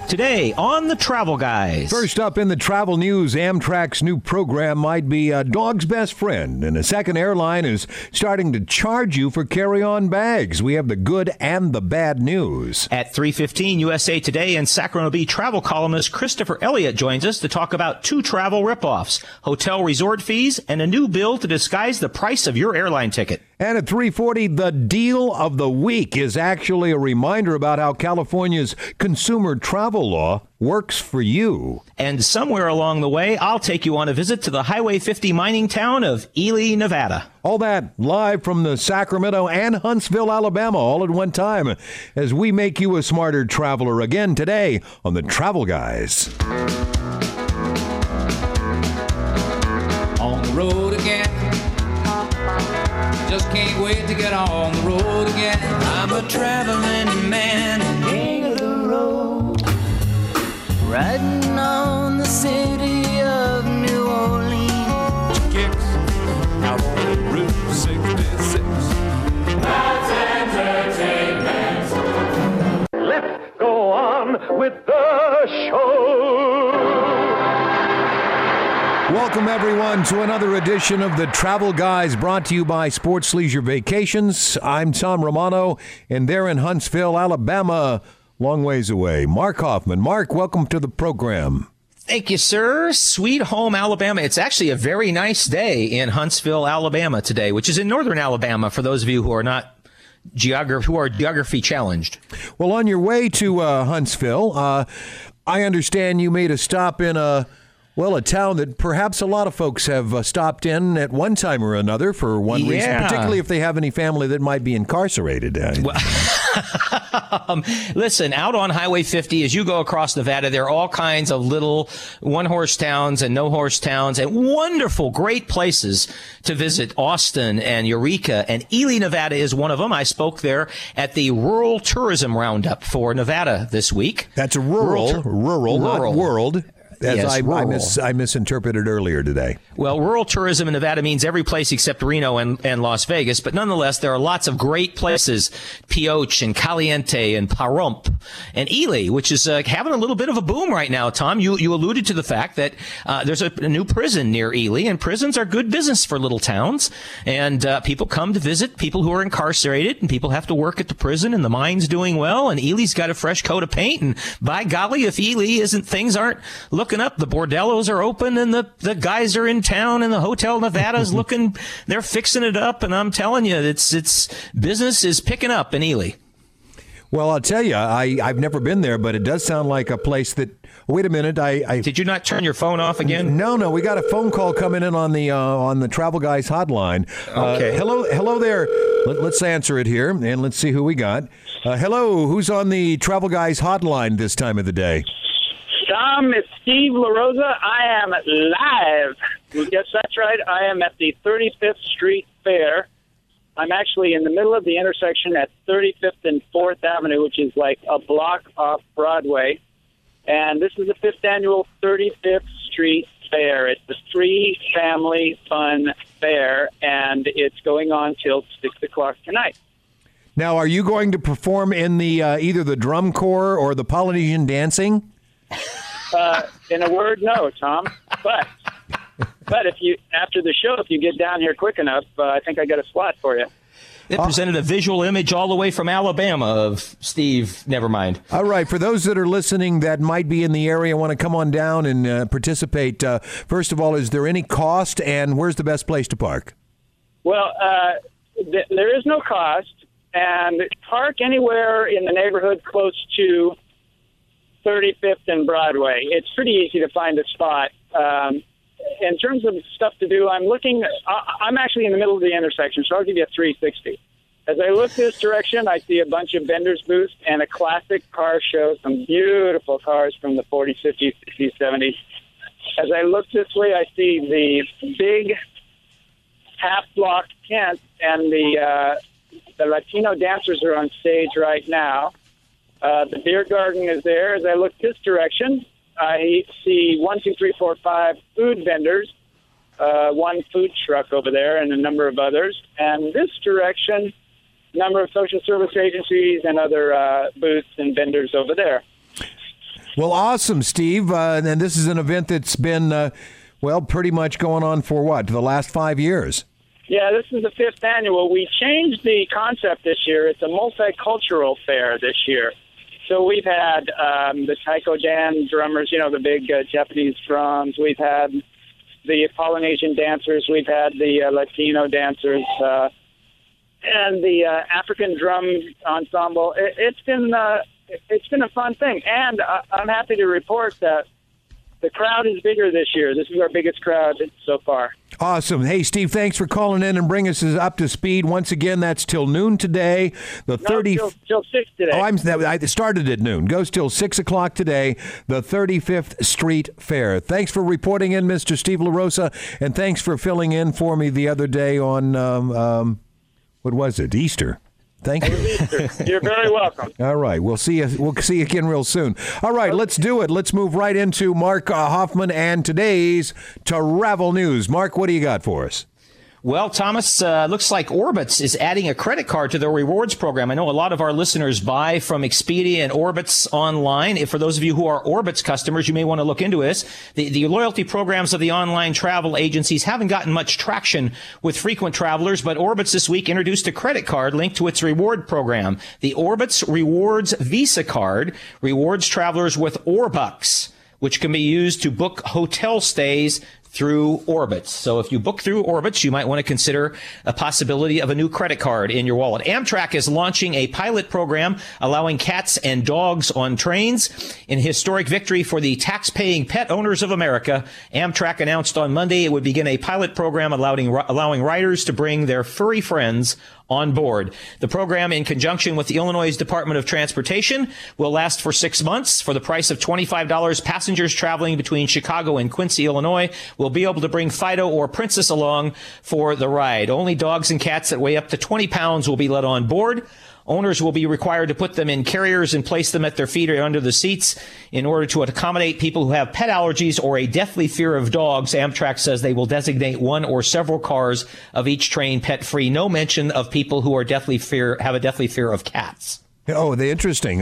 Today on the Travel Guys. First up in the travel news, Amtrak's new program might be a dog's best friend, and a second airline is starting to charge you for carry-on bags. We have the good and the bad news. At 3:15 USA Today, and Sacramento Bee travel columnist Christopher Elliott joins us to talk about two travel ripoffs, hotel resort fees, and a new bill to disguise the price of your airline ticket. And at 3:40, the deal of the week is actually a reminder about how California's consumer travel law works for you. And somewhere along the way, I'll take you on a visit to the Highway 50 mining town of Ely, Nevada. All that live from the Sacramento and Huntsville, Alabama, all at one time, as we make you a smarter traveler again today on the Travel Guys. On the road again. Just can't wait to get on the road again. I'm a traveling man, king of the road, riding on the city of New Orleans. Kicks out on Route 66. That's entertainment. Let's go on with the show. Welcome, everyone, to another edition of the Travel Guys, brought to you by Sports Leisure Vacations. I'm Tom Romano, and they're in Huntsville, Alabama, long ways away. Mark Hoffman. Mark, welcome to the program. Thank you, sir. Sweet home, Alabama. It's actually a very nice day in Huntsville, Alabama today, which is in northern Alabama for those of you who are not geography challenged. Well, on your way to Huntsville, I understand you made a stop in a town that perhaps a lot of folks have stopped in at one time or another for one reason, particularly if they have any family that might be incarcerated. Listen, out on Highway 50, as you go across Nevada, there are all kinds of little one-horse towns and no-horse towns and wonderful, great places to visit. Austin and Eureka and Ely, Nevada is one of them. I spoke there at the Rural Tourism Roundup for Nevada this week. That's a rural, not world. As I misinterpreted earlier today. Well, rural tourism in Nevada means every place except Reno and Las Vegas. But nonetheless, there are lots of great places, Pioche and Caliente and Pahrump and Ely, which is having a little bit of a boom right now, Tom. You alluded to the fact that there's a new prison near Ely, and prisons are good business for little towns. And people come to visit people who are incarcerated, and people have to work at the prison, and the mine's doing well, and Ely's got a fresh coat of paint. And by golly, if Ely things aren't looking up, the bordellos are open, and the guys are in town, and the Hotel Nevada's they're fixing it up, and I'm telling you, it's business is picking up in Ely. Well, I'll tell you, I've never been there, but it does sound like a place that. Wait a minute, Did you not turn your phone off again? No, we got a phone call coming in on the Travel Guys hotline. Okay. Hello there. Let's answer it here, and let's see who we got. Hello, who's on the Travel Guys hotline this time of the day? Tom, it's Steve LaRosa. I am live. Yes, that's right. I am at the 35th Street Fair. I'm actually in the middle of the intersection at 35th and 4th Avenue, which is like a block off Broadway. And this is the 5th annual 35th Street Fair. It's a free family fun fair, and it's going on till 6 o'clock tonight. Now, are you going to perform in the either the drum corps or the Polynesian dancing? In a word, no, Tom. But if you after the show, if you get down here quick enough, I think I got a slot for you. It presented a visual image all the way from Alabama of Steve. Never mind. All right. For those that are listening that might be in the area, want to come on down and participate. First of all, is there any cost, and where's the best place to park? Well, there is no cost, and park anywhere in the neighborhood close to 35th and Broadway. It's pretty easy to find a spot. In terms of stuff to do, I'm actually in the middle of the intersection, so I'll give you a 360. As I look this direction, I see a bunch of vendors booths and a classic car show, some beautiful cars from the 40s, 50s, 60s, 70s. As I look this way, I see the big half-block tent, and the Latino dancers are on stage right now. The beer garden is there. As I look this direction, I see 1, 2, 3, 4, 5 food vendors, one food truck over there, and a number of others. And this direction, a number of social service agencies and other booths and vendors over there. Well, awesome, Steve. And this is an event that's been, pretty much going on for the last 5 years? Yeah, this is the 5th annual. We changed the concept this year. It's a multicultural fair this year. So we've had the taiko dan drummers, the big Japanese drums. We've had the Polynesian dancers. We've had the Latino dancers and the African drum ensemble. It's been a fun thing, and I'm happy to report that the crowd is bigger this year. This is our biggest crowd so far. Awesome. Hey, Steve, thanks for calling in and bringing us up to speed. Once again, that's till noon today. Till 6 today. I started at noon. Goes till 6 o'clock today, the 35th Street Fair. Thanks for reporting in, Mr. Steve LaRosa, and thanks for filling in for me the other day on, what was it, Easter. Thank you. You're very welcome. All right. We'll see you. We'll see you again real soon. All right. Let's do it. Let's move right into Mark Hoffman and today's travel news. Mark, what do you got for us? Well, Thomas, looks like Orbitz is adding a credit card to their rewards program. I know a lot of our listeners buy from Expedia and Orbitz online. If for those of you who are Orbitz customers, you may want to look into this. The loyalty programs of the online travel agencies haven't gotten much traction with frequent travelers, but Orbitz this week introduced a credit card linked to its reward program. The Orbitz Rewards Visa Card rewards travelers with Orbucks, which can be used to book hotel stays through Orbitz. So if you book through Orbitz, you might want to consider a possibility of a new credit card in your wallet. Amtrak is launching a pilot program allowing cats and dogs on trains. In a historic victory for the tax-paying pet owners of America, Amtrak announced on Monday it would begin a pilot program allowing riders to bring their furry friends on board. The program, in conjunction with the Illinois Department of Transportation, will last for 6 months. For the price of $25, passengers traveling between Chicago and Quincy, Illinois, will be able to bring Fido or Princess along for the ride. Only dogs and cats that weigh up to 20 pounds will be let on board. Owners will be required to put them in carriers and place them at their feet or under the seats in order to accommodate people who have pet allergies or a deathly fear of dogs. Amtrak says they will designate one or several cars of each train pet-free. No mention of people who are have a deathly fear of cats. Oh, they're interesting.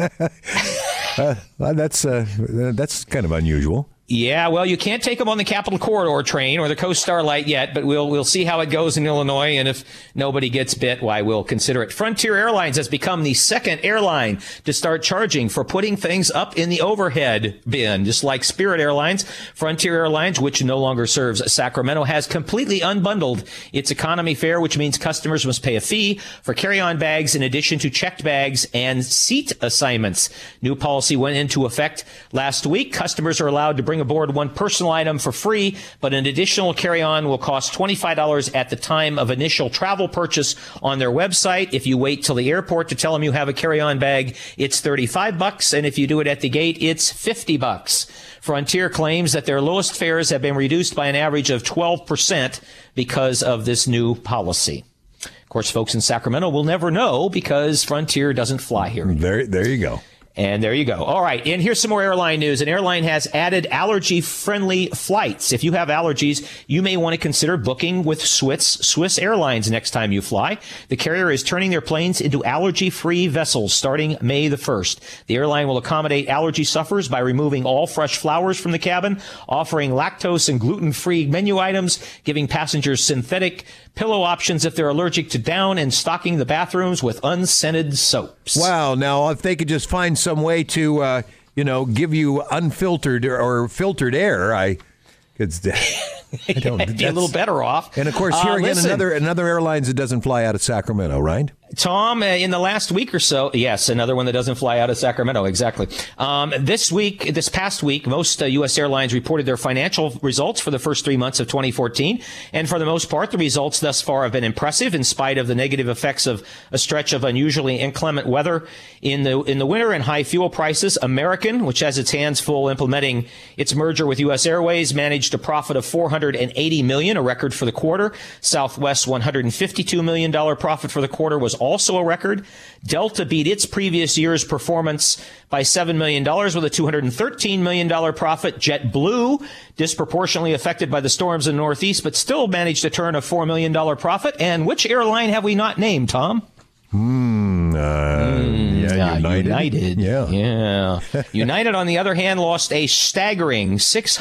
That's kind of unusual. Yeah, well, you can't take them on the Capital Corridor train or the Coast Starlight yet, but we'll see how it goes in Illinois, and if nobody gets bit, why, we'll consider it. Frontier Airlines has become the second airline to start charging for putting things up in the overhead bin. Just like Spirit Airlines, Frontier Airlines, which no longer serves Sacramento, has completely unbundled its economy fare, which means customers must pay a fee for carry-on bags in addition to checked bags and seat assignments. New policy went into effect last week. Customers are allowed to bring aboard one personal item for free, but an additional carry-on will cost $25 at the time of initial travel purchase on their website. If you wait till the airport to tell them you have a carry-on bag, it's $35, and if you do it at the gate, it's $50. Frontier claims that their lowest fares have been reduced by an average of 12% because of this new policy. Of course, folks in Sacramento will never know because Frontier doesn't fly here. There you go. And there you go. All right. And here's some more airline news. An airline has added allergy-friendly flights. If you have allergies, you may want to consider booking with Swiss Airlines next time you fly. The carrier is turning their planes into allergy-free vessels starting May the 1st. The airline will accommodate allergy sufferers by removing all fresh flowers from the cabin, offering lactose and gluten-free menu items, giving passengers synthetic pillow options if they're allergic to down, and stocking the bathrooms with unscented soaps. Wow. Now, if they could just find some way to, give you unfiltered or filtered air, I don't. Be a little better off. And of course, here again, another airlines that doesn't fly out of Sacramento, right? Tom, in the last week or so, yes, another one that doesn't fly out of Sacramento, exactly. This past week, most U.S. airlines reported their financial results for the first 3 months of 2014, and for the most part, the results thus far have been impressive in spite of the negative effects of a stretch of unusually inclement weather in the winter and high fuel prices. American, which has its hands full implementing its merger with U.S. Airways, managed a profit of $480 million, a record for the quarter. Southwest's $152 million profit for the quarter was also a record. Delta beat its previous year's performance by $7 million with a $213 million profit. JetBlue, disproportionately affected by the storms in the Northeast, but still managed to turn a $4 million profit. And which airline have we not named, Tom? United. Yeah. United, on the other hand, lost a staggering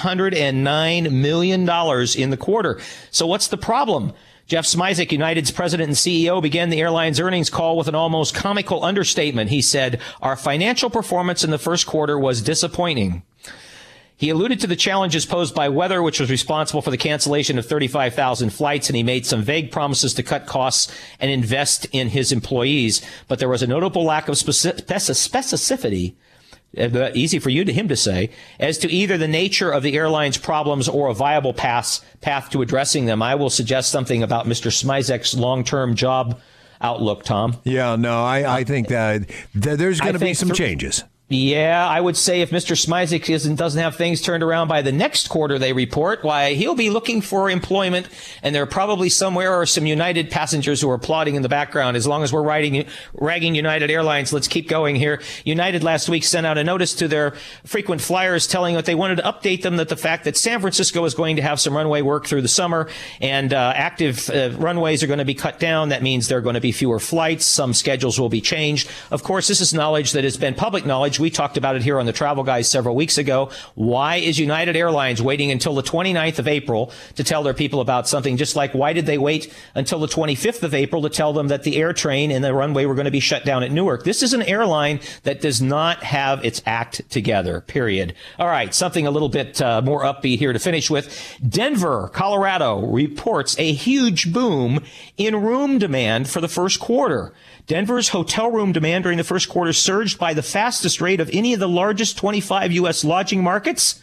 $609 million in the quarter. So what's the problem? Jeff Smisek, United's president and CEO, began the airline's earnings call with an almost comical understatement. He said, "Our financial performance in the first quarter was disappointing." He alluded to the challenges posed by weather, which was responsible for the cancellation of 35,000 flights, and he made some vague promises to cut costs and invest in his employees. But there was a notable lack of specificity, easy for him to say, as to either the nature of the airline's problems or a viable path to addressing them. I will suggest something about Mr. Smizek's long-term job outlook, Tom. Yeah, no, I think that there's going to be some changes. Yeah, I would say if Mr. Smisek doesn't have things turned around by the next quarter they report, why, he'll be looking for employment, and there probably somewhere are some United passengers who are applauding in the background. As long as we're ragging United Airlines, let's keep going here. United last week sent out a notice to their frequent flyers telling that they wanted to update them that the fact that San Francisco is going to have some runway work through the summer, and active runways are going to be cut down. That means there are going to be fewer flights. Some schedules will be changed. Of course, this is knowledge that has been public knowledge. We talked about it here on the Travel Guys several weeks ago. Why is United Airlines waiting until the 29th of April to tell their people about something? Just like, why did they wait until the 25th of April to tell them that the air train and the runway were going to be shut down at Newark? This is an airline that does not have its act together, period. All right, something a little bit more upbeat here to finish with. Denver, Colorado reports a huge boom in room demand for the first quarter. Denver's hotel room demand during the first quarter surged by the fastest rate of any of the largest 25 U.S. lodging markets.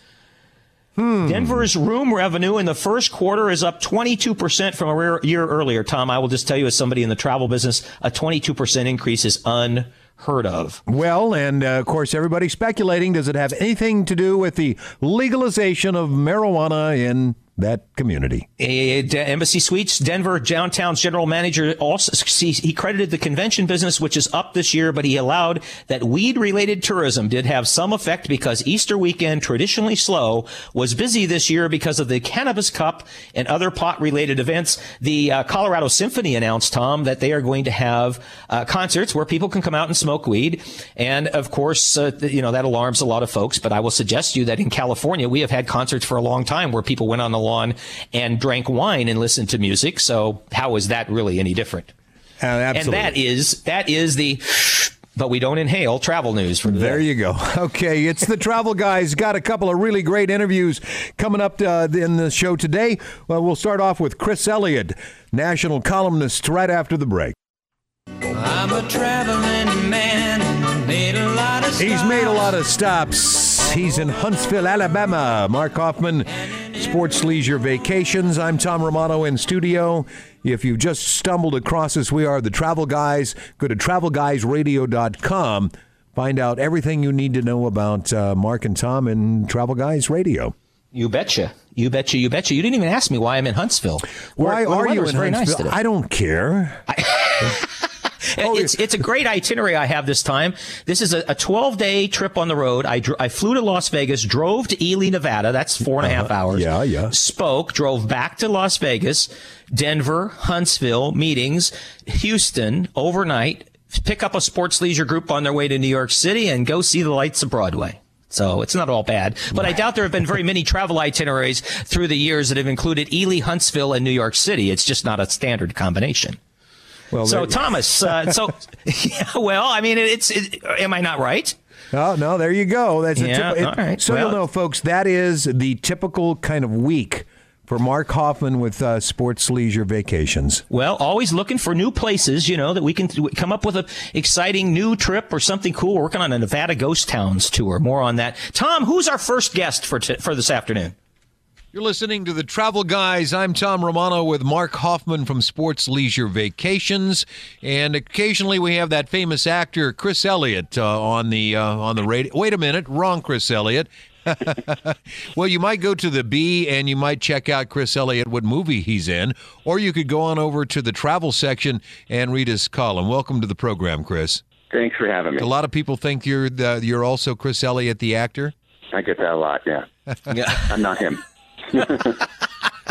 Denver's room revenue in the first quarter is up 22% from a year earlier. Tom, I will just tell you, as somebody in the travel business, a 22% increase is unheard of. Well, and of course, everybody's speculating, does it have anything to do with the legalization of marijuana in that community? Embassy Suites, Denver downtown's general manager, also he credited the convention business, which is up this year, but he allowed that weed-related tourism did have some effect because Easter weekend, traditionally slow, was busy this year because of the Cannabis Cup and other pot-related events. The Colorado Symphony announced, Tom, that they are going to have concerts where people can come out and smoke weed. And of course, that alarms a lot of folks. But I will suggest to you that in California, we have had concerts for a long time where people went on the lawn and drank wine and listened to music. So how is that really any different? Absolutely. And that is the but we don't inhale travel news for today. There you go. Okay, it's the Travel Guys. Got a couple of really great interviews coming up in the show today. Well, we'll start off with Chris Elliott, national columnist, right after the break. I'm a traveling man, He's made a lot of stops. He's in Huntsville, Alabama. Mark Hoffman, Sports Leisure Vacations. I'm Tom Romano in studio. If you just stumbled across us, we are the Travel Guys. Go to travelguysradio.com. Find out everything you need to know about Mark and Tom and Travel Guys Radio. You betcha. You betcha. You betcha. You didn't even ask me why I'm in Huntsville. Why are you in very Huntsville? Nice today. I don't care. It's a great itinerary I have this time. This is a 12-day trip on the road. I flew to Las Vegas, drove to Ely, Nevada. That's 4.5 hours. Yeah. Spoke, drove back to Las Vegas, Denver, Huntsville, meetings, Houston, overnight, pick up a sports leisure group on their way to New York City, and go see the lights of Broadway. So it's not all bad. But I doubt there have been very many travel itineraries through the years that have included Ely, Huntsville, and New York City. It's just not a standard combination. Well, so Thomas, am I not right? Oh, no, there you go. That's all right. So you'll know, folks, that is the typical kind of week for Mark Hoffman with Sports Leisure Vacations. Well, always looking for new places, that we can come up with an exciting new trip or something cool. We're working on a Nevada Ghost Towns tour. More on that. Tom, who's our first guest for this afternoon? You're listening to the Travel Guys. I'm Tom Romano with Mark Hoffman from Sports Leisure Vacations, and occasionally we have that famous actor Chris Elliott on the radio. Wait a minute, wrong Chris Elliott. Well, you might go to the B and you might check out Chris Elliott, what movie he's in, or you could go on over to the travel section and read his column. Welcome to the program, Chris. Thanks for having me. A lot of people think you're also Chris Elliott, the actor. I get that a lot. Yeah. Yeah. I'm not him.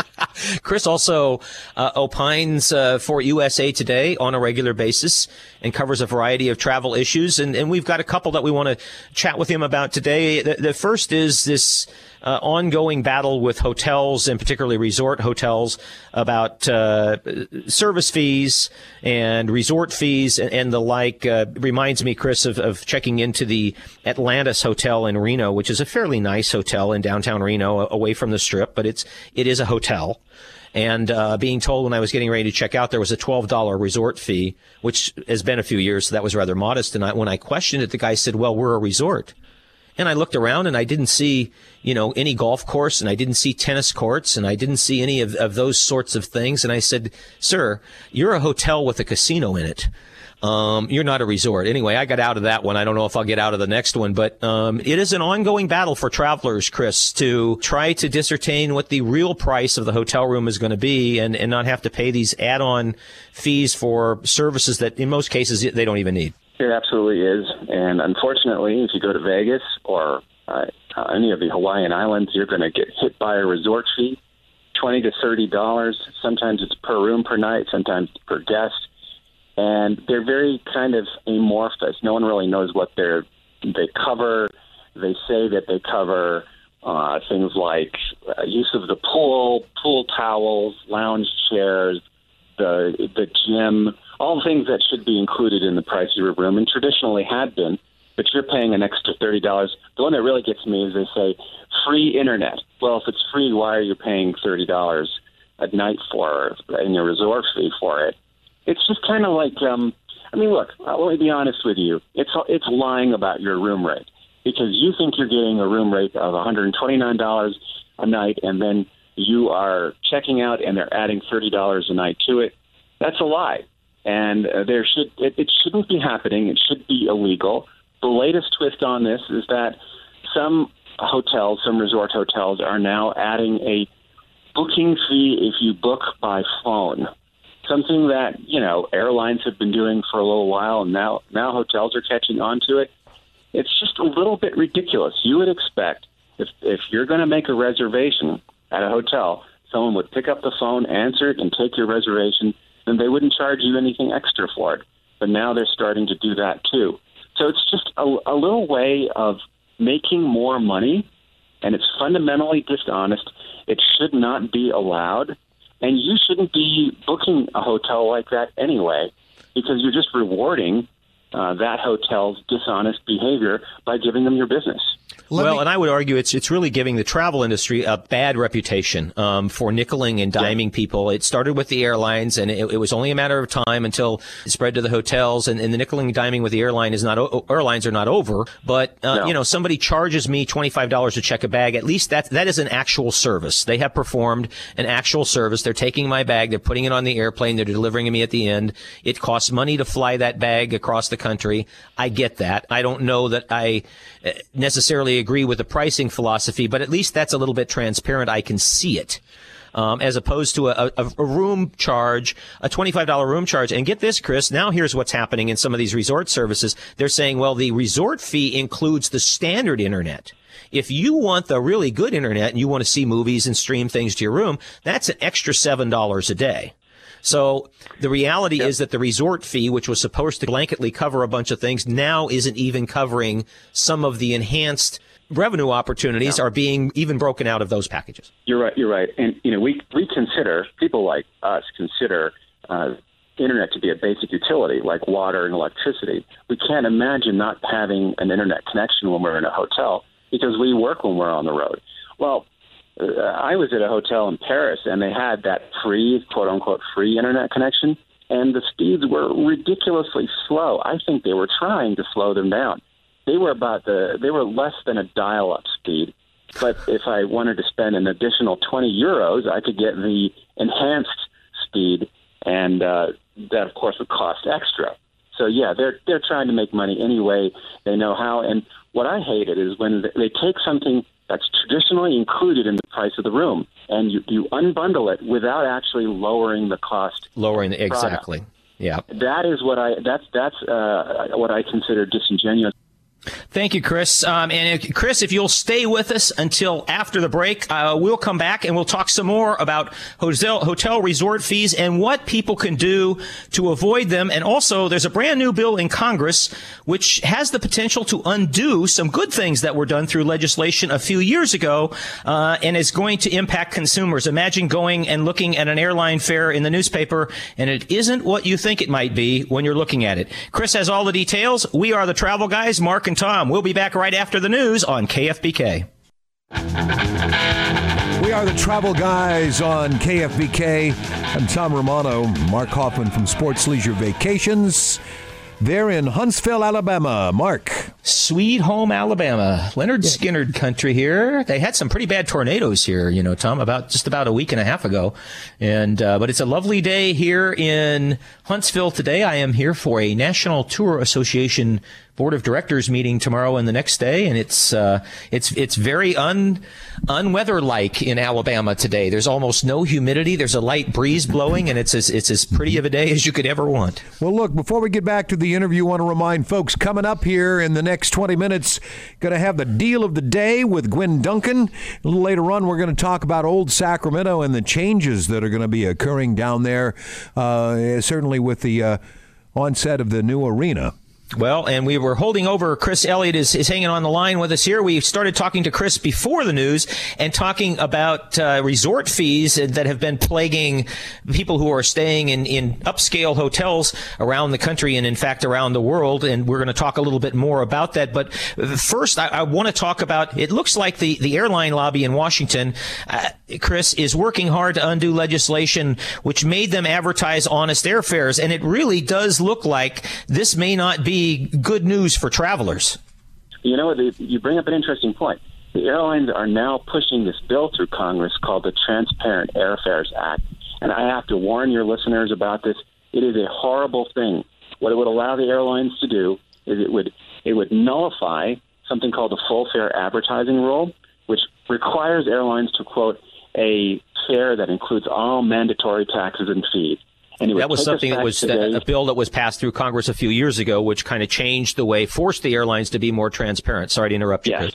Chris also opines for USA Today on a regular basis and covers a variety of travel issues. And we've got a couple that we want to chat with him about today. The first is this ongoing battle with hotels, and particularly resort hotels, about service fees and resort fees and the like. Reminds me, Chris, of checking into the Atlantis Hotel in Reno, which is a fairly nice hotel in downtown Reno, away from the Strip, but it is a hotel. And being told when I was getting ready to check out, there was a $12 resort fee, which has been a few years, so that was rather modest. And when I questioned it, the guy said, well, we're a resort. And I looked around and I didn't see, any golf course, and I didn't see tennis courts, and I didn't see any of those sorts of things. And I said, sir, you're a hotel with a casino in it. You're not a resort. Anyway, I got out of that one. I don't know if I'll get out of the next one, but it is an ongoing battle for travelers, Chris, to try to discern what the real price of the hotel room is going to be and not have to pay these add-on fees for services that in most cases they don't even need. It absolutely is. And unfortunately, if you go to Vegas or any of the Hawaiian Islands, you're going to get hit by a resort fee, $20 to $30. Sometimes it's per room per night, sometimes per guest. And they're very kind of amorphous. No one really knows what they cover. They say that they cover things like use of the pool towels, lounge chairs, the gym, all the things that should be included in the price of your room and traditionally had been, but you're paying an extra $30. The one that really gets me is they say free internet. Well, if it's free, why are you paying $30 a night for in your resort fee for it? It's just kind of like, look, let me be honest with you. It's lying about your room rate because you think you're getting a room rate of $129 a night, and then you are checking out and they're adding $30 a night to it. That's a lie. And it shouldn't be happening. It should be illegal. The latest twist on this is that some resort hotels are now adding a booking fee if you book by phone. Something that, airlines have been doing for a little while, and now hotels are catching on to it. It's just a little bit ridiculous. You would expect if you're going to make a reservation at a hotel, someone would pick up the phone, answer it, and take your reservation, then they wouldn't charge you anything extra for it. But now they're starting to do that too. So it's just a little way of making more money, and it's fundamentally dishonest. It should not be allowed, and you shouldn't be booking a hotel like that anyway, because you're just rewarding that hotel's dishonest behavior by giving them your business. And I would argue it's really giving the travel industry a bad reputation for nickeling and diming people. It started with the airlines, and it was only a matter of time until it spread to the hotels. And the nickeling and diming with the airlines are not over. But somebody charges me $25 to check a bag. At least that is an actual service. They have performed an actual service. They're taking my bag, they're putting it on the airplane, they're delivering it me at the end. It costs money to fly that bag across the country. I get that. I don't know that I necessarily agree with the pricing philosophy, but at least that's a little bit transparent. I can see it. As opposed to a room charge, a $25 room charge. And get this, Chris, now here's what's happening in some of these resort services. They're saying, well, the resort fee includes the standard internet. If you want the really good internet and you want to see movies and stream things to your room, that's an extra $7 a day. So the reality is that the resort fee, which was supposed to blanketly cover a bunch of things, now isn't even covering some of the enhanced revenue opportunities are being even broken out of those packages. You're right. And, we consider, people like us consider internet to be a basic utility like water and electricity. We can't imagine not having an internet connection when we're in a hotel because we work when we're on the road. Well, I was at a hotel in Paris, and they had that free, quote-unquote, free internet connection, and the speeds were ridiculously slow. I think they were trying to slow them down. They were less than a dial-up speed, but if I wanted to spend an additional 20 euros, I could get the enhanced speed, and that, of course, would cost extra. So, yeah, they're trying to make money any way they know how, and what I hated is when they take something that's traditionally included in the price of the room, and you unbundle it without actually lowering the cost. Exactly. Yeah. That is what I consider disingenuous. Thank you, Chris. Chris, if you'll stay with us until after the break, we'll come back and we'll talk some more about hotel resort fees and what people can do to avoid them. And also, there's a brand new bill in Congress which has the potential to undo some good things that were done through legislation a few years ago, and is going to impact consumers. Imagine going and looking at an airline fare in the newspaper, and it isn't what you think it might be when you're looking at it. Chris has all the details. We are the Travel Guys, Mark and Tom. We'll be back right after the news on KFBK. We are the Travel Guys on KFBK. I'm Tom Romano, Mark Hoffman from Sports Leisure Vacations. They're in Huntsville, Alabama. Mark. Sweet home Alabama. Leonard Skinner country here. They had some pretty bad tornadoes here, Tom, just about a week and a half ago. And but it's a lovely day here in Huntsville today. I am here for a National Tour Association Board of Directors meeting tomorrow and the next day, and it's very unweather-like in Alabama today. There's almost no humidity. There's a light breeze blowing, and it's as pretty of a day as you could ever want. Well, look, before we get back to the interview, I want to remind folks coming up here in the next 20 minutes, going to have the deal of the day with Gwen Duncan. A little later on, we're going to talk about Old Sacramento and the changes that are going to be occurring down there, certainly with the onset of the new arena. Well, and we were holding over. Chris Elliott is hanging on the line with us here. We started talking to Chris before the news and talking about resort fees that have been plaguing people who are staying in upscale hotels around the country and, in fact, around the world. And we're going to talk a little bit more about that. But first, I want to talk about, it looks like the airline lobby in Washington, Chris, is working hard to undo legislation which made them advertise honest airfares. And it really does look like this may not be good news for travelers. You bring up an interesting point. The airlines are now pushing this bill through Congress called the Transparent Airfares Act. And I have to warn your listeners about this. It is a horrible thing. What it would allow the airlines to do is it would nullify something called the full fare advertising rule, which requires airlines to quote a fare that includes all mandatory taxes and fees. That was something that was a bill that was passed through Congress a few years ago, which kind of changed the way, forced the airlines to be more transparent. Sorry to interrupt you, Chris.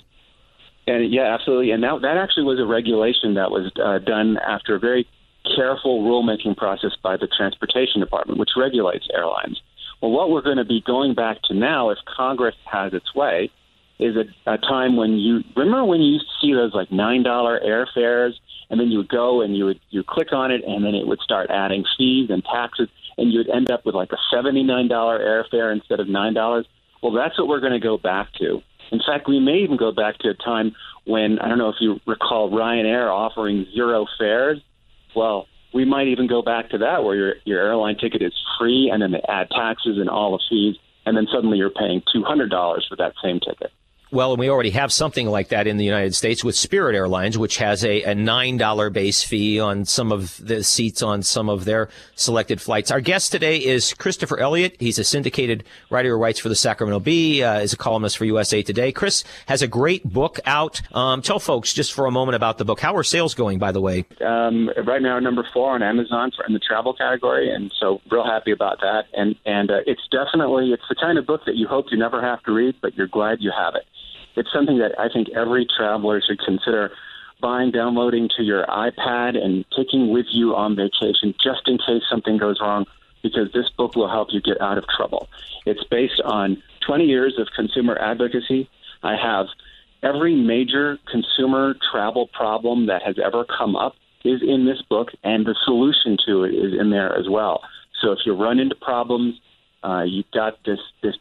And yeah, absolutely. And that actually was a regulation that was done after a very careful rulemaking process by the Transportation Department, which regulates airlines. Well, what we're going to be going back to now, if Congress has its way, is a time when you used to see those like $9 airfares, and then you would go and you click on it, and then it would start adding fees and taxes, and you would end up with like a $79 airfare instead of $9. Well, that's what we're going to go back to. In fact, we may even go back to a time when, I don't know if you recall Ryanair offering 0 fares. Well, we might even go back to that, where your airline ticket is free, and then they add taxes and all the fees, and then suddenly you're paying $200 for that same ticket. Well, and we already have something like that in the United States with Spirit Airlines, which has a $9 base fee on some of the seats on some of their selected flights. Our guest today is Christopher Elliott. He's a syndicated writer who writes for the Sacramento Bee, is a columnist for USA Today. Chris has a great book out. Tell folks just for a moment about the book. How are sales going, by the way? Right now, number 4 on Amazon in the travel category, and so real happy about that. And it's the kind of book that you hope you never have to read, but you're glad you have it. It's something that I think every traveler should consider buying, downloading to your iPad, and taking with you on vacation just in case something goes wrong, because this book will help you get out of trouble. It's based on 20 years of consumer advocacy. I have every major consumer travel problem that has ever come up is in this book, and the solution to it is in there as well. So if you run into problems, you've got this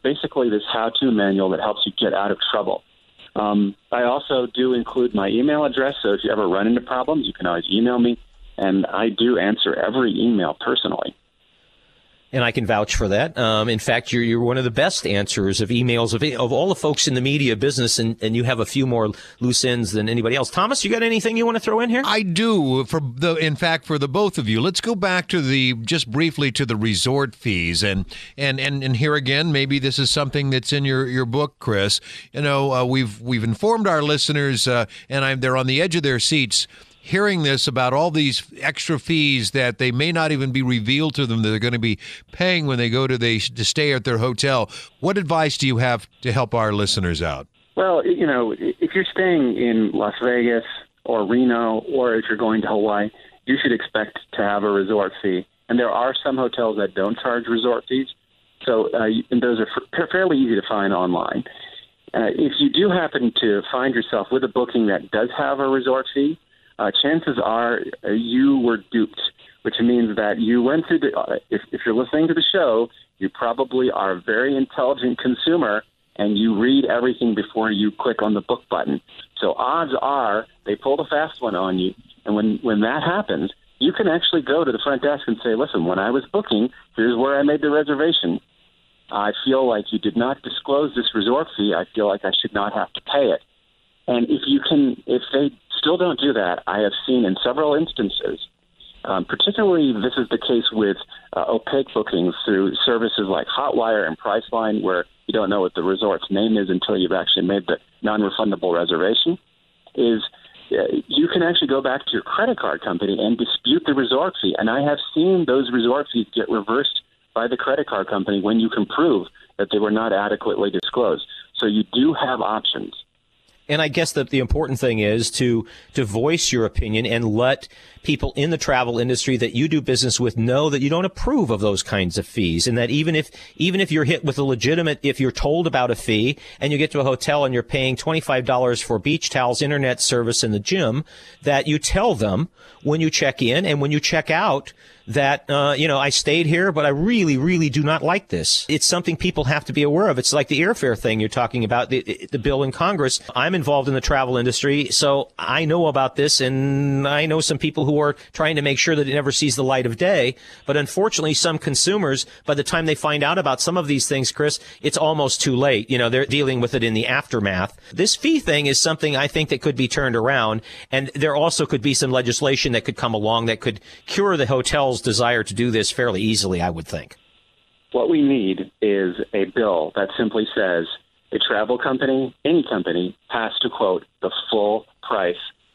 how-to manual that helps you get out of trouble. I also do include my email address, so if you ever run into problems, you can always email me, and I do answer every email personally. And I can vouch for that. In fact, you're one of the best answerers of emails of all the folks in the media business, and you have a few more loose ends than anybody else. Thomas, you got anything you want to throw in here? I do. For the both of you, let's go back to just briefly to the resort fees, and here again, maybe this is something that's in your book, Chris. We've informed our listeners, and they're on the edge of their seats. hearing this about all these extra fees that they may not even be revealed to them that they're going to be paying when they go to stay at their hotel. What advice do you have to help our listeners out? Well, if you're staying in Las Vegas or Reno, or if you're going to Hawaii, you should expect to have a resort fee. And there are some hotels that don't charge resort fees. So and those are fairly easy to find online. If you do happen to find yourself with a booking that does have a resort fee, chances are you were duped, which means that you went through if you're listening to the show, you probably are a very intelligent consumer and you read everything before you click on the book button. So odds are they pulled a fast one on you. And when that happens, you can actually go to the front desk and say, listen, when I was booking, here's where I made the reservation. I feel like you did not disclose this resort fee. I feel like I should not have to pay it. And if they still don't do that, I have seen in several instances, particularly this is the case with opaque bookings through services like Hotwire and Priceline, where you don't know what the resort's name is until you've actually made the non-refundable reservation, is you can actually go back to your credit card company and dispute the resort fee. And I have seen those resort fees get reversed by the credit card company when you can prove that they were not adequately disclosed. So you do have options. And I guess that the important thing is to voice your opinion and let people in the travel industry that you do business with know that you don't approve of those kinds of fees, and that even if you're hit with a legitimate, if you're told about a fee and you get to a hotel and you're paying $25 for beach towels, internet service, and the gym, that you tell them when you check in and when you check out that, I stayed here, but I really, really do not like this. It's something people have to be aware of. It's like the airfare thing you're talking about, the bill in Congress. I'm involved in the travel industry, so I know about this, and I know some people who are trying to make sure that it never sees the light of day. But unfortunately, some consumers, by the time they find out about some of these things, Chris, it's almost too late. They're dealing with it in the aftermath. This fee thing is something I think that could be turned around, and there also could be some legislation that could come along that could cure the hotel's desire to do this fairly easily, I would think. What we need is a bill that simply says a travel company, any company, has to quote the full price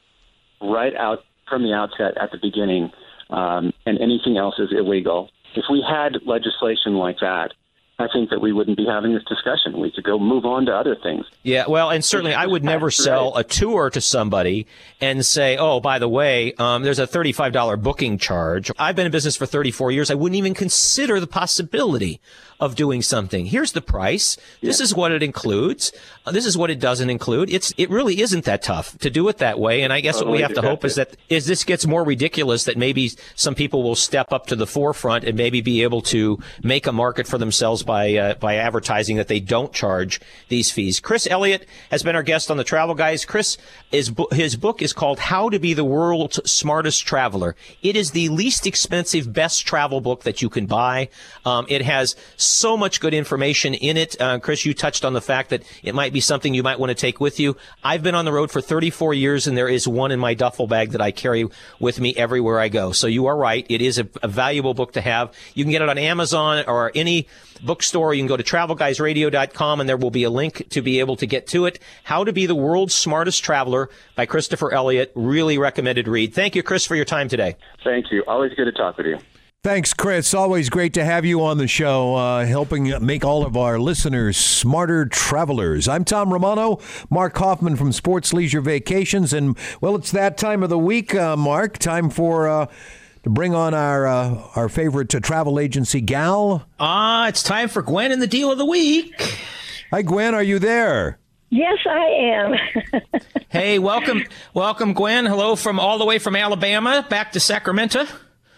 right out from the outset at the beginning, and anything else is illegal. If we had legislation like that, I think that we wouldn't be having this discussion. We could go move on to other things. Yeah, well, and certainly I would never sell a tour to somebody and say, oh, by the way, there's a $35 booking charge. I've been in business for 34 years. I wouldn't even consider the possibility of doing something. Here's the price. This is what it includes. This is what it doesn't include. It really isn't that tough to do it that way. And I guess what we have to hope is that this gets more ridiculous, that maybe some people will step up to the forefront and maybe be able to make a market for themselves by advertising that they don't charge these fees. Chris Elliott has been our guest on the Travel Guys. Chris, his book is called How to Be the World's Smartest Traveler. It is the least expensive, best travel book that you can buy. It has so much good information in it. Chris, you touched on the fact that it might be something you might want to take with you. I've been on the road for 34 years, and there is one in my duffel bag that I carry with me everywhere I go. So you are right. It is a valuable book to have. You can get it on Amazon or any bookstore. You can go to travelguysradio.com, and there will be a link to be able to get to it. How to Be the World's Smartest Traveler by Christopher Elliott. Really recommended read. Thank you, Chris, for your time today. Thank you. Always good to talk with you. Thanks, Chris. Always great to have you on the show, helping make all of our listeners smarter travelers. I'm Tom Romano, Mark Hoffman from Sports Leisure Vacations, and, well, it's that time of the week, Mark. Time for to bring on our favorite travel agency gal. It's time for Gwen and the Deal of the Week. Hi, Gwen. Are you there? Yes, I am. Hey, welcome, Gwen. Hello from all the way from Alabama back to Sacramento.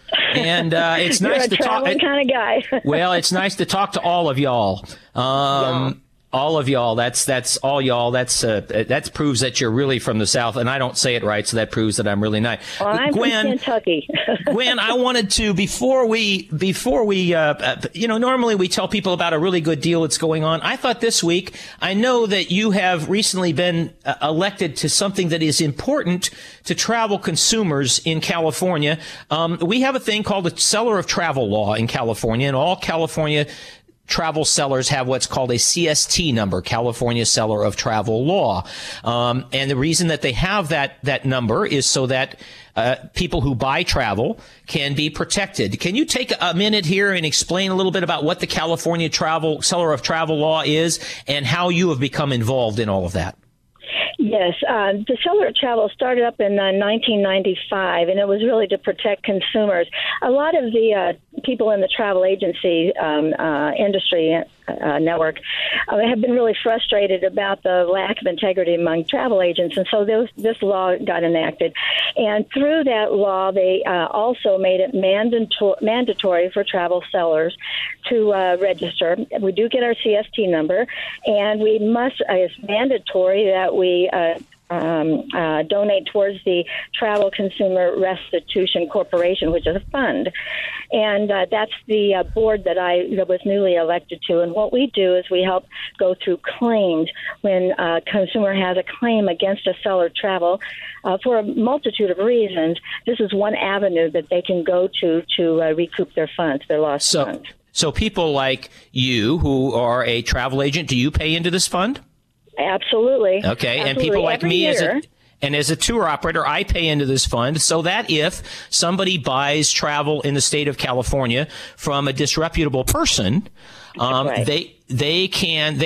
And it's nice to talk. Kind of guy. Well, it's nice to talk to all of y'all. All of y'all. That's all y'all. That proves that you're really from the South, and I don't say it right, so that proves that I'm really not. Well, I'm Gwen, from Kentucky. Gwen, I wanted to before we normally we tell people about a really good deal that's going on. I thought this week, I know that you have recently been elected to something that is important to travel consumers in California. We have a thing called the Seller of Travel Law in California, and all California travel sellers have what's called a CST number, California Seller of Travel Law. And the reason that they have that number is so that people who buy travel can be protected. Can you take a minute here and explain a little bit about what the California Seller of Travel Law is and how you have become involved in all of that? Yes, the Seller of Travel started up in 1995, and it was really to protect consumers. A lot of the people in the travel agency industry network have been really frustrated about the lack of integrity among travel agents, and so this law got enacted. And through that law, they also made it mandatory for travel sellers to register. We do get our CST number, and we must, it's mandatory that we donate towards the Travel Consumer Restitution Corporation, which is a fund. And that's the board that I was newly elected to. And what we do is we help go through claims when a consumer has a claim against a seller of travel for a multitude of reasons. This is one avenue that they can go to recoup their funds, their lost funds. So people like you who are a travel agent, do you pay into this fund? Absolutely. Okay, Absolutely. and people like Every me year, as a tour operator, I pay into this fund so that if somebody buys travel in the state of California from a disreputable person, right. they can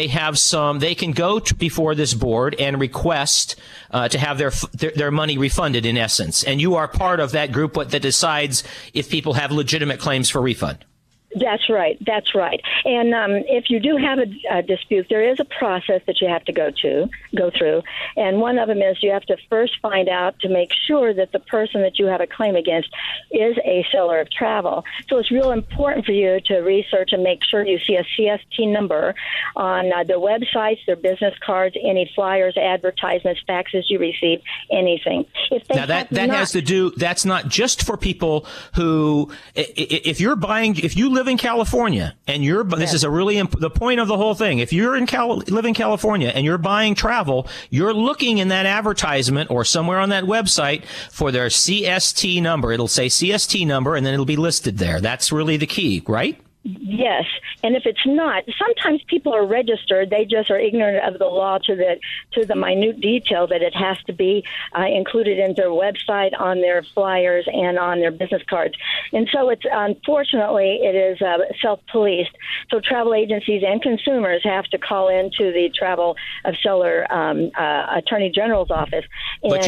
go before this board and request to have their money refunded, in essence. And you are part of that group that decides if people have legitimate claims for refund. That's right. That's right. And if you do have a dispute, there is a process that you have to go through. And one of them is you have to first find out to make sure that the person that you have a claim against is a seller of travel. So it's real important for you to research and make sure you see a CST number on their websites, their business cards, any flyers, advertisements, faxes you receive, anything. If they that's not just for people who, if you live in California and this is the point of the whole thing. If you're live in California and you're buying travel, you're looking in that advertisement or somewhere on that website for their CST number. It'll say CST number and then it'll be listed there. That's really the key, right? Yes, and if it's not, sometimes people are registered. They just are ignorant of the law to the minute detail that it has to be included in their website, on their flyers, and on their business cards. And so it's unfortunately it is self-policed. So travel agencies and consumers have to call into the Travel of Seller Attorney General's office. But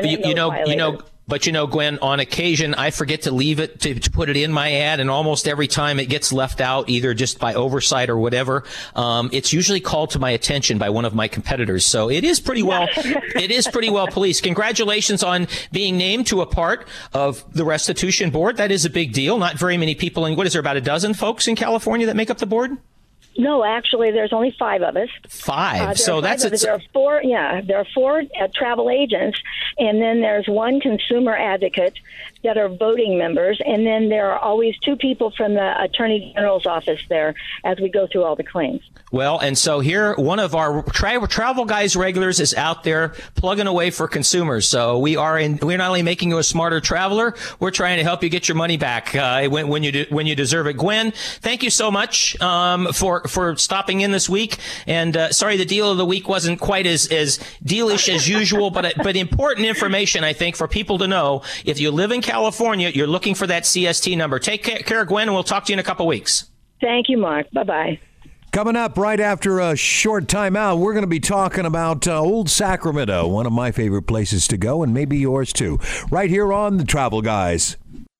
But Gwen, on occasion, I forget to leave it to put it in my ad, and almost every time it gets left out, either just by oversight or whatever. It's usually called to my attention by one of my competitors. So it is pretty well policed. Congratulations on being named to a part of the restitution board. That is a big deal. Not very many people what is there, about a dozen folks in California that make up the board? No, actually, there's only 5 of us. 5. So that's it. There are 4. Yeah, there are 4 travel agents, and then there's 1 consumer advocate that are voting members, and then there are always 2 people from the Attorney General's office there as we go through all the claims. Well, and so here, one of our Travel Guys regulars is out there plugging away for consumers. So we're not only making you a smarter traveler, we're trying to help you get your money back when you deserve it. Gwen, thank you so much for stopping in this week. And sorry, the deal of the week wasn't quite as dealish as usual, but important information, I think, for people to know. If you live in California, you're looking for that CST number. Take care, Gwen, and we'll talk to you in a couple weeks. Thank you, Mark. Bye-bye. Coming up right after a short timeout, we're going to be talking about Old Sacramento, one of my favorite places to go, and maybe yours too, right here on The Travel Guys.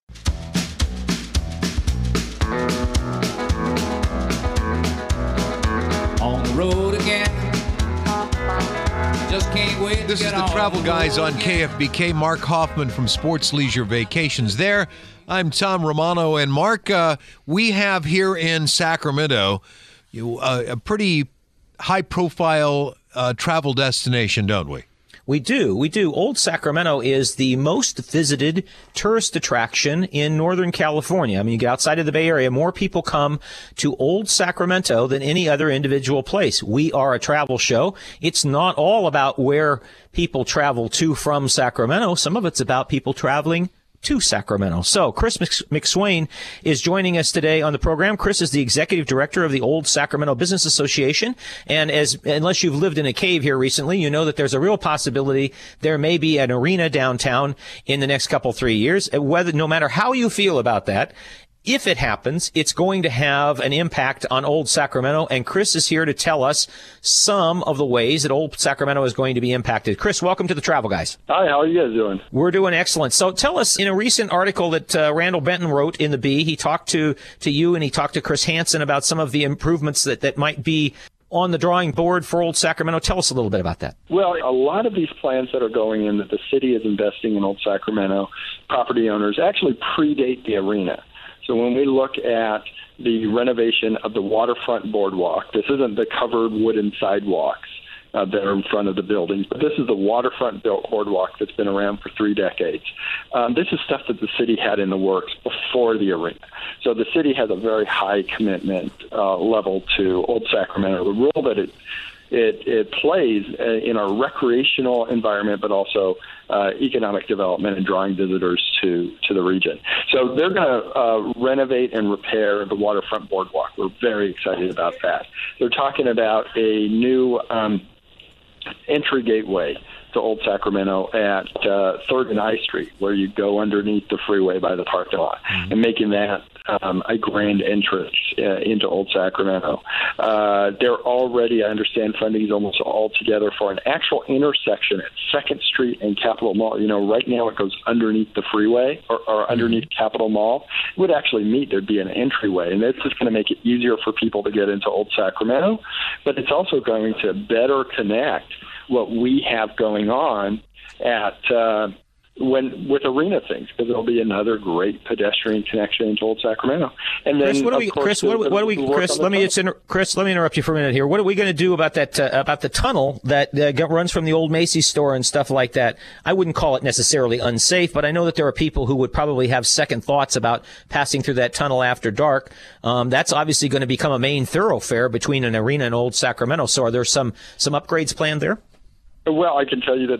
On the road again. Just can't wait. This is The Travel Guys on KFBK. Mark Hoffman from Sports Leisure Vacations there. I'm Tom Romano, and Mark, we have here in Sacramento a pretty high-profile travel destination, don't we? We do. Old Sacramento is the most visited tourist attraction in Northern California. I mean, you get outside of the Bay Area, more people come to Old Sacramento than any other individual place. We are a travel show. It's not all about where people travel to from Sacramento. Some of it's about people traveling to Sacramento. So Chris McSwain is joining us today on the program. Chris is the executive director of the Old Sacramento Business Association. And unless you've lived in a cave here recently, you know that there's a real possibility there may be an arena downtown in the next 3 years. No matter how you feel about that, if it happens, it's going to have an impact on Old Sacramento, and Chris is here to tell us some of the ways that Old Sacramento is going to be impacted. Chris, welcome to the Travel Guys. Hi, how are you guys doing? We're doing excellent. So tell us, in a recent article that Randall Benton wrote in the Bee, he talked to you and he talked to Chris Hansen about some of the improvements that might be on the drawing board for Old Sacramento. Tell us a little bit about that. Well, a lot of these plans that are going in that the city is investing in Old Sacramento, property owners actually predate the arena. So when we look at the renovation of the waterfront boardwalk, this isn't the covered wooden sidewalks that are in front of the buildings, but this is the waterfront boardwalk that's been around for 3 decades. This is stuff that the city had in the works before the arena. So the city has a very high commitment level to Old Sacramento, the role that it plays in our recreational environment, but also economic development and drawing visitors to the region. So they're going to renovate and repair the waterfront boardwalk. We're very excited about that. They're talking about a new entry gateway to Old Sacramento at 3rd and I Street, where you go underneath the freeway by the parking lot, and making that a grand entrance into Old Sacramento. They're already, I understand, funding is almost all together for an actual intersection at 2nd Street and Capitol Mall. You know, right now it goes underneath the freeway or underneath Capitol Mall. It would actually meet, there'd be an entryway, and this is going to make it easier for people to get into Old Sacramento, but it's also going to better connect what we have going on at with arena things, because there'll be another great pedestrian connection into Old Sacramento. And then, Chris, let me interrupt you for a minute here. What are we going to do about that about the tunnel that runs from the old Macy's store and stuff like that? I wouldn't call it necessarily unsafe, but I know that there are people who would probably have second thoughts about passing through that tunnel after dark. That's obviously going to become a main thoroughfare between an arena and Old Sacramento. So are there some upgrades planned there? Well, I can tell you that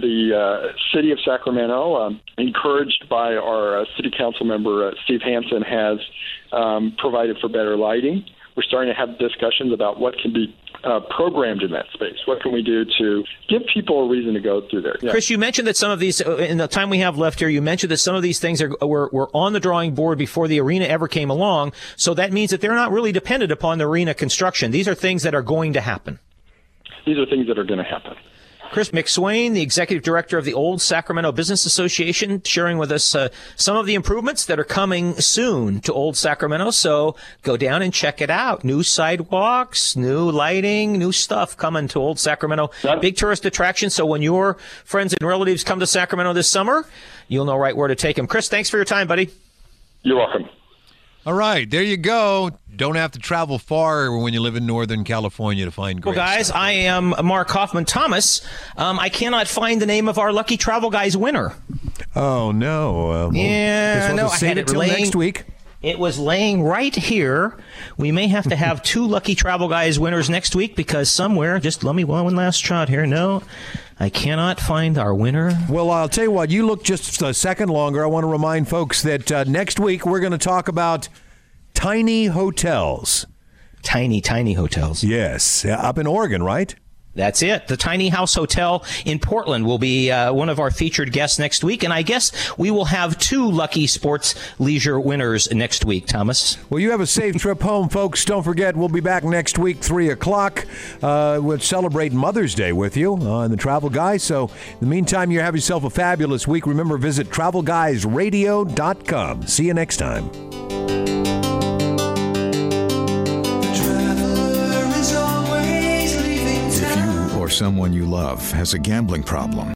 the city of Sacramento, encouraged by our city council member, Steve Hansen, has provided for better lighting. We're starting to have discussions about what can be programmed in that space. What can we do to give people a reason to go through there? Yeah. Chris, you mentioned that some of these, in the time we have left here, you mentioned that some of these things were on the drawing board before the arena ever came along. So that means that they're not really dependent upon the arena construction. These are things that are going to happen. These are things that are going to happen. Chris McSwain, the executive director of the Old Sacramento Business Association, sharing with us some of the improvements that are coming soon to Old Sacramento. So go down and check it out. New sidewalks, new lighting, new stuff coming to Old Sacramento. Big tourist attraction. So when your friends and relatives come to Sacramento this summer, you'll know right where to take them. Chris, thanks for your time, buddy. You're welcome. All right, there you go. Don't have to travel far when you live in Northern California to find great stuff. Well, guys, I am Mark Hoffman Thomas. I cannot find the name of our Lucky Travel Guys winner. Oh, no. I had it next week. It was laying right here. We may have to have 2 Lucky Travel Guys winners next week because somewhere, just let me one last shot here. No, I cannot find our winner. Well, I'll tell you what, you look just a second longer. I want to remind folks that next week we're going to talk about tiny hotels. Tiny hotels. Yes, up in Oregon, right? That's it. The Tiny House Hotel in Portland will be one of our featured guests next week. And I guess we will have 2 Lucky Sports Leisure winners next week, Thomas. Well, you have a safe trip home, folks. Don't forget, we'll be back next week, 3 o'clock. We'll celebrate Mother's Day with you on the Travel Guys. So in the meantime, you have yourself a fabulous week. Remember, visit TravelGuysRadio.com. See you next time. Someone you love has a gambling problem.